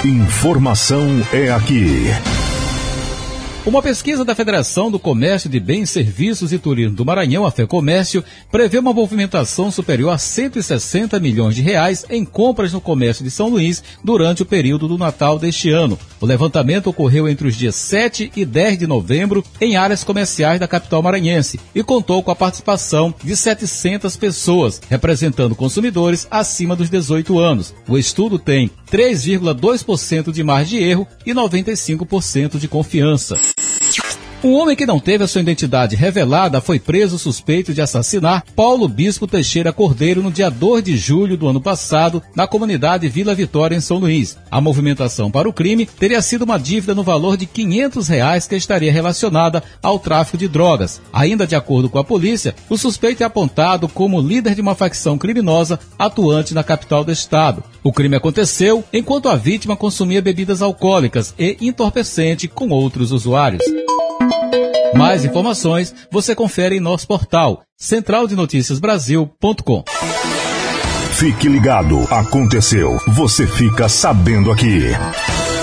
Informação é aqui. Uma pesquisa da Federação do Comércio de Bens, Serviços e Turismo do Maranhão, a FEComércio, prevê uma movimentação superior a 160 milhões de reais em compras no comércio de São Luís durante o período do Natal deste ano. O levantamento ocorreu entre os dias 7 e 10 de novembro em áreas comerciais da capital maranhense e contou com a participação de 700 pessoas, representando consumidores acima dos 18 anos. O estudo tem 3,2% de margem de erro e 95% de confiança. Um homem que não teve a sua identidade revelada foi preso suspeito de assassinar Paulo Bispo Teixeira Cordeiro no dia 2 de julho do ano passado, na comunidade Vila Vitória, em São Luís. A movimentação para o crime teria sido uma dívida no valor de R$500 que estaria relacionada ao tráfico de drogas. Ainda de acordo com a polícia, o suspeito é apontado como líder de uma facção criminosa atuante na capital do estado. O crime aconteceu enquanto a vítima consumia bebidas alcoólicas e entorpecente com outros usuários. Mais informações você confere em nosso portal centraldenoticiasbrasil.com. Fique ligado, aconteceu, você fica sabendo aqui.